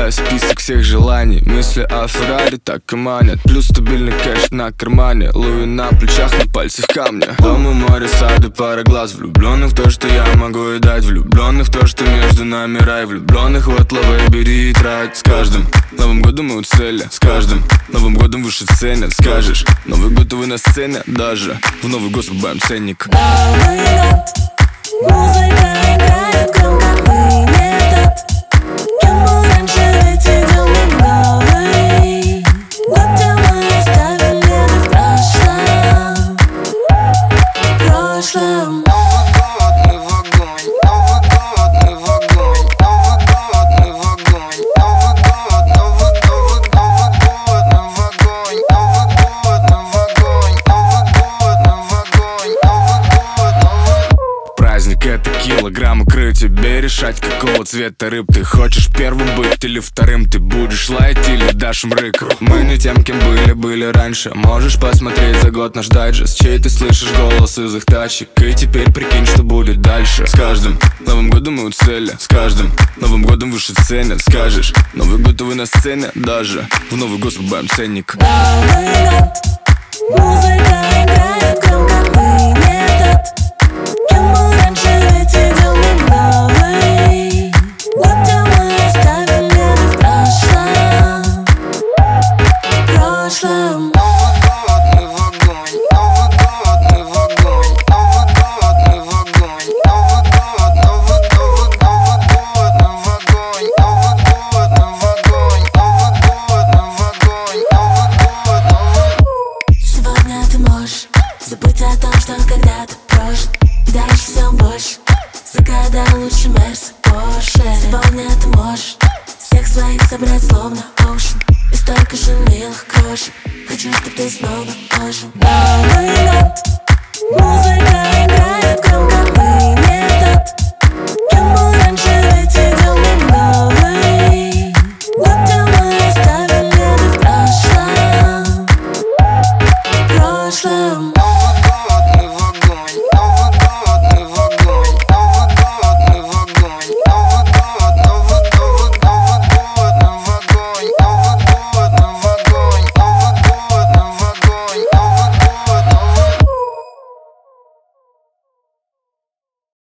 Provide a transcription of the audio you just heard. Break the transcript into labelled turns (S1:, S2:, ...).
S1: Составляю список всех желаний. Мысли о Феррари так и манят. Плюс стабильный кэш на кармане. Луи на плечах, на пальцах камня. Дома, море, сады, пара глаз. Влюбленных в то, что я могу и дать. Влюбленных в то, что между нами рай. Влюбленных вот лавы, бери и трать. С каждым Новым годом мы у цели. С каждым Новым годом выше ценят. Скажешь, Новый год вы на сцене. Даже в Новый год срубаем ценник.
S2: Новый год, музыка играет громко, мы не тот, кем был раньше, ведь идем мы в новый год, где мы оставили в прошлом.
S3: Новый год, мы в огонь. Новый год, мы в огонь. Новый год, мы в огонь. Новый год, Новый год, мы в огонь. Новый год, мы в огонь. Новый год, мы в огонь. Новый год, Новый.
S1: Праздник — это килограмм икры. Тебе решать, какого цвета рыб ты хочешь первым быть или вторым. Ты будешь лаять или дашь им рык. Мы не тем, кем были раньше. Можешь посмотреть за год наш дайджест. Чей ты слышишь голос из их тачек. И теперь прикинь, что будет дальше. С каждым Новым годом мы у цели. С каждым Новым годом выше ценят. Скажешь, Новый год вы на сцене. Даже в Новый год срубаем ценник.
S2: Новый год, музыка играет громко, мы не тот, кем был раньше, ведь идем мы в новый год, где мы оставили в прошлом.
S3: Новый год, мы в огонь. Новый год, мы в огонь. Новый год, мы в огонь. Новый год, Новый год, мы в огонь. Новый год, мы в огонь. Новый год, мы в огонь. Новый год, Новый.
S2: Сегодня ты можешь забыть о том, что когда-то прошло, и дальше все больше. Загадай лучше Мерс, Порше. Сегодня ты можешь всех своих собрать словно оушен. И столько же милых крошек. Хочу, чтобы ты снова ожил. Новый год, музыка играет громко,